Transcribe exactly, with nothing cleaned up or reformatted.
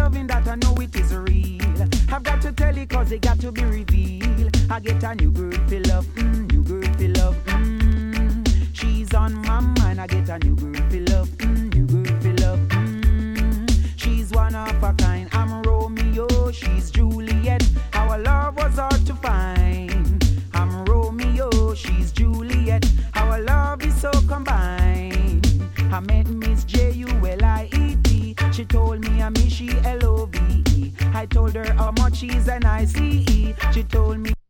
loving that I know it is real. I've got to tell it cause it got to be revealed. I get a new girl for love, mm, new girl for love, mm. She's on my mind. I get a new girl for love, mm, new girl for love, mm. She's one of a kind. I'm Romeo, she's Juliet. Our love was hard to find. I'm Romeo, she's Juliet. Our love is so combined. I met Miss J U L I E T. She told me I'm she L O V E. I told her how much she's an I C E. She told me